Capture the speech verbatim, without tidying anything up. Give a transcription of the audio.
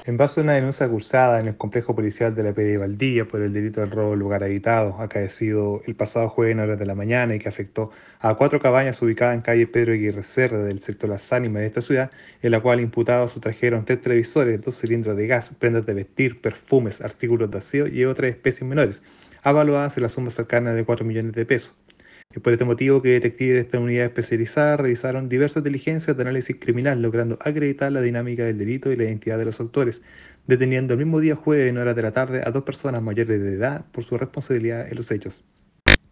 En base a una denuncia cursada en el complejo policial de la P D Valdivia por el delito del robo en lugar habitado, acaecido el pasado jueves en horas de la mañana y que afectó a cuatro cabañas ubicadas en calle Pedro Aguirre Cerda del sector Las Ánimas de esta ciudad, en la cual imputados sustrajeron tres televisores, dos cilindros de gas, prendas de vestir, perfumes, artículos de aseo y otras especies menores, avaluadas en la suma cercana de cuatro millones de pesos. Es por este motivo que detectives de esta unidad especializada realizaron diversas diligencias de análisis criminal, logrando acreditar la dinámica del delito y la identidad de los autores, deteniendo el mismo día jueves en horas de la tarde a dos personas mayores de edad por su responsabilidad en los hechos.